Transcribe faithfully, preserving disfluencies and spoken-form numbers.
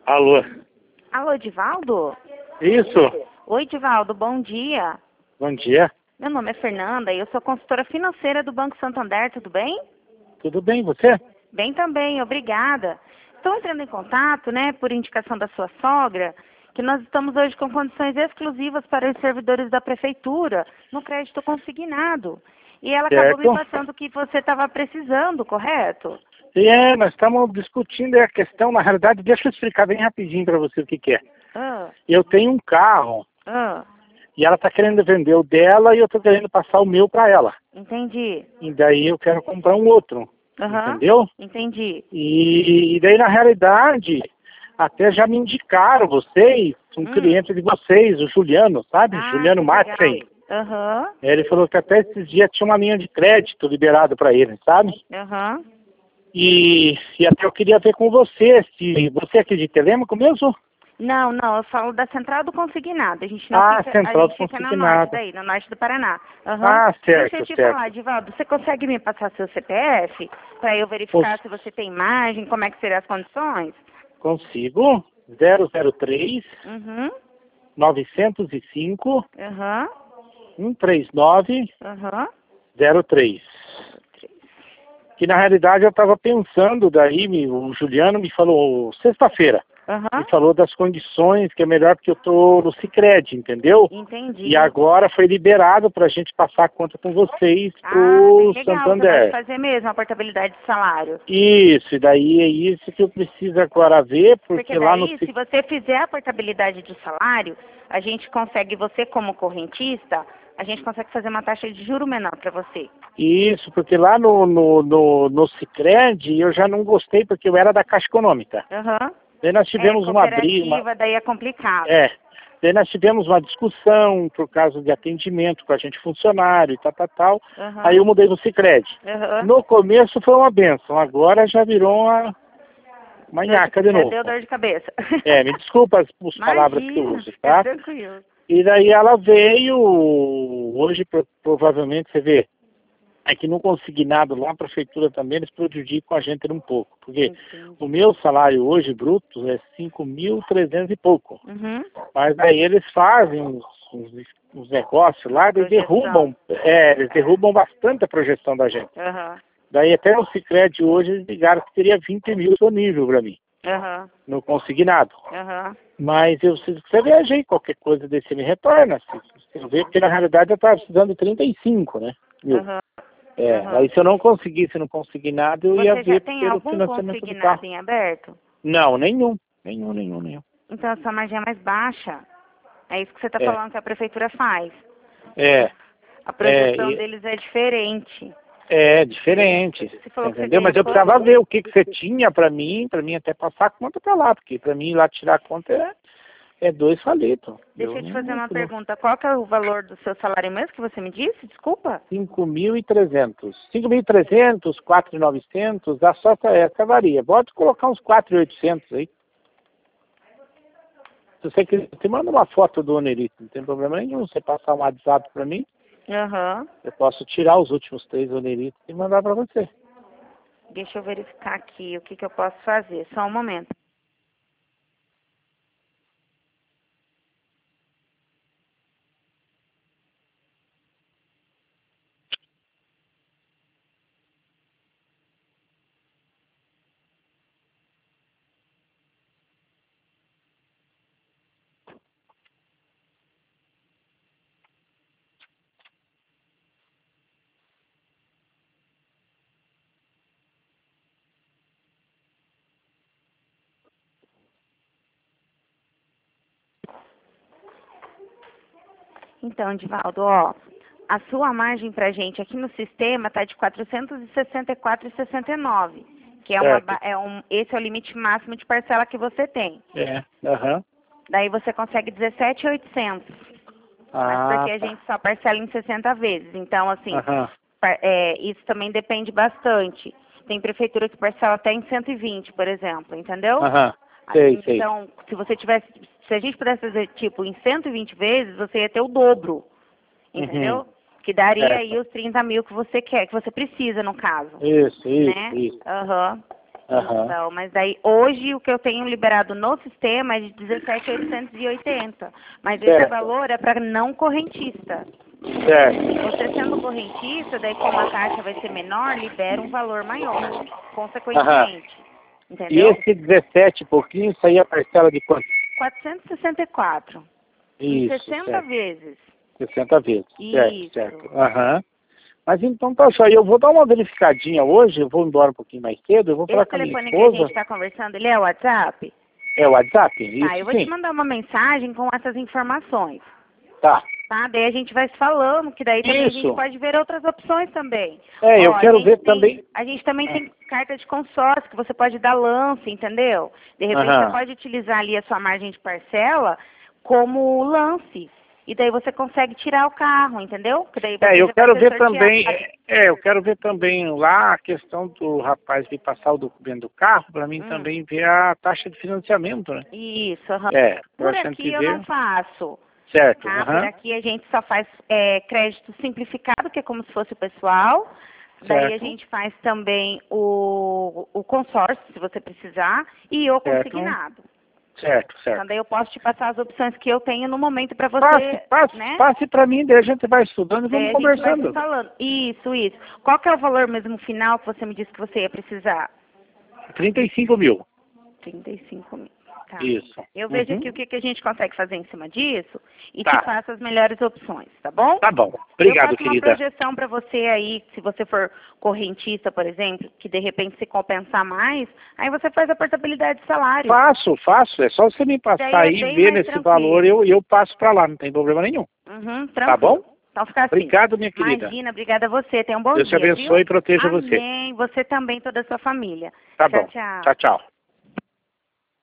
Alô? Alô, Edivaldo? Isso. Oi, Edivaldo, bom dia. Bom dia. Meu nome é Fernanda e eu sou consultora financeira do Banco Santander, tudo bem? Tudo bem, você? Bem também, obrigada. Estou entrando em contato, né, por indicação da sua sogra, que nós estamos hoje com condições exclusivas para os servidores da prefeitura, no crédito consignado. E ela acabou me Certo. passando que você estava precisando, correto? E é, nós estamos discutindo a questão, na realidade, deixa eu explicar bem rapidinho para você o que, que é. Ah, Eu tenho um carro ah, e ela está querendo vender o dela e eu estou querendo passar o meu para ela. entendi. E daí eu quero comprar um outro, Aham, entendeu? entendi. E, e daí, na realidade, até já me indicaram vocês, um Hum. cliente de vocês, o Juliano, sabe? Ah, Juliano que legal. Matzen. Aham, Ele falou que até esses dias tinha uma linha de crédito liberado para ele, sabe? aham. E, e até eu queria ver com você, se você é aqui de Telêmaco mesmo? Não, não, eu falo da Central do Consignado. A gente não Ah, fica, Central a do gente fica no norte Consignado. daí, no norte do Paraná. Aham. Ah, Deixa eu certo, te certo. falar, Edivaldo, você consegue me passar seu C P F para eu verificar Cons- se você tem imagem, como é que seriam as condições? Consigo. zero zero três, Uhum, novecentos e cinco, aham, cento e trinta e nove, aham. zero três. Que na realidade eu estava pensando, daí me- o Juliano me falou, sexta-feira, me Aham, falou das condições, que é melhor porque eu estou no Sicredi, entendeu? entendi. E agora foi liberado para a gente passar a conta com vocês Ah, pro bem legal, você pode Santander. fazer mesmo a portabilidade de salário. Isso, e daí é isso que eu preciso agora ver, porque, Porque lá no daí, se Sic- você fizer a portabilidade do salário, a gente consegue, você como correntista, a gente consegue fazer uma taxa de juro menor para você. Isso, porque lá no, no, no, no Sicredi eu já não gostei, porque eu era da Caixa Econômica. Aham. Daí nós É, tivemos uma briga, uma- cooperativa, daí é complicado. é, daí nós tivemos uma discussão por causa de atendimento com a gente funcionário e tal, tal, tal. Aham. Aí eu mudei no Sicredi. Aham. No começo foi uma benção, agora já virou uma, uma Dor nhaca de é, novo. deu dor de cabeça. É, me desculpa as, as palavras que eu Imagina, uso, fica tá? tranquilo. E daí ela veio, hoje pro- provavelmente, você vê, é que no consignado lá, a prefeitura também, eles prejudicam a gente um pouco, porque Entendi. o meu salário hoje, bruto, é cinco mil e trezentos e pouco, Uhum. mas aí eles fazem uns, uns, uns negócios lá, eles Projeção. derrubam, é, eles derrubam bastante a projeção da gente. Aham. Daí até o Sicredi hoje, eles ligaram que teria vinte mil disponível para mim, Aham. no consignado. Aham. Mas eu preciso que você veja aí, qualquer coisa desse me retorna. Se, se eu ver, porque na realidade eu estava precisando de trinta e cinco, né? Mil. Aham. É, Aham. aí se eu não conseguisse, não conseguir nada, eu ia Você já ver tem pelo algum financiamento do consignado carro. em aberto? Não, nenhum. Nenhum, nenhum, nenhum. Então a sua margem é mais baixa. É isso que você está É, falando que a prefeitura faz. é, A é, projeção e- deles é diferente. é diferente. Você falou que você Entendeu? ganha Mas eu quanto? precisava ver o que, que você tinha para mim, para mim até passar a conta para lá, porque para mim ir lá tirar a conta é, é dois falitos. Deixa eu te fazer uma pergunta. Qual que é o valor do seu salário mesmo que você me disse? Desculpa. cinco mil e trezentos. cinco mil e trezentos, quatro mil e novecentos, a só essa varia. Pode colocar uns quatro mil e oitocentos aí. Se você quiser, você manda uma foto do onerito, não tem problema nenhum. Você passar um WhatsApp para mim, Aham. eu posso tirar os últimos três oneritos e mandar para você. Deixa eu verificar aqui o que, que eu posso fazer. Só um momento. Então, Divaldo, ó, a sua margem pra gente aqui no sistema tá de quatrocentos e sessenta e quatro reais e sessenta e nove centavos, que é uma, Certo. ba- é um, esse é o limite máximo de parcela que você tem. É, aham. Daí você consegue dezessete mil e oitocentos. Mas Ah, porque a tá. gente só parcela em sessenta vezes. Então, assim, Aham. par- é, isso também depende bastante. Tem prefeitura que parcela até em cento e vinte, por exemplo, entendeu? Aham. Ah, Sei, sei. então, se você tivesse, se a gente pudesse fazer tipo em cento e vinte vezes, você ia ter o dobro, entendeu? Uhum. Que daria Certo. aí os trinta mil que você quer, que você precisa no caso, Isso, isso, né? isso. Aham. Aham. Então, mas daí hoje o que eu tenho liberado no sistema é de dezessete mil oitocentos e oitenta. Mas esse Certo. valor é para não correntista. Certo. Você sendo correntista, daí como a taxa vai ser menor, libera um valor maior, consequentemente. E Entendeu? esse dezessete e pouquinho, isso aí é a parcela de quanto? quatrocentos e sessenta e quatro. Em Isso, sessenta certo. vezes. sessenta vezes. Certo, Isso. certo. Aham. Mas então tá só, eu vou dar uma verificadinha hoje, eu vou embora um pouquinho mais cedo, eu vou falar Esse com a minha telefone que a gente esposa. está conversando, ele é o WhatsApp? É o WhatsApp? Tá, Isso eu vou sim. te mandar uma mensagem com essas informações. Tá. Tá, daí a gente vai se falando, que daí também a gente Isso. pode ver outras opções também. É, eu Ó, a quero gente ver tem- também. A gente também tem carta de consórcio, que você pode dar lance, entendeu? De repente Aham. você pode utilizar ali a sua margem de parcela como lance. E daí você consegue tirar o carro, entendeu? Que daí você É, eu já vai quero ser ver sorteado. também, é, é, eu quero ver também lá a questão do rapaz vir passar o documento do carro, para mim Hum. também ver a taxa de financiamento, né? Isso, aham. É, Por pra gente aqui eu ver. não faço. Certo, Tá? Por aham, aqui a gente só faz é, crédito simplificado, que é como se fosse o pessoal. Daí a certo, gente faz também o, o consórcio, se você precisar, e o certo, consignado. certo, Então certo. daí eu posso te passar as opções que eu tenho no momento para você, Passe, passe, né? passe para mim, daí a gente vai estudando e Daí vamos a gente vai se conversando. falando. Isso, isso. Qual que é o valor mesmo final que você me disse que você ia precisar? trinta e cinco mil. trinta e cinco mil. Tá. Isso. Eu vejo Uhum. aqui o que, que a gente consegue fazer em cima disso e Tá. te faço as melhores opções, tá bom? Tá bom. Obrigado, Eu faço uma querida. projeção para você aí, se você for correntista, por exemplo, que de repente se compensar mais, aí você faz a portabilidade de salário. Faço, faço. É só você me passar Daí é aí, bem ver mais nesse tranquilo. valor, eu, eu passo para lá, não tem problema nenhum. Uhum, tranquilo. Tá bom? Então fica assim. Obrigado, minha querida. Imagina, obrigada a você. Tenha um bom Deus te dia, abençoe viu? e proteja você. Amém. Você também, toda a sua família. Tá Tchau, bom. tchau. Tchau, tchau.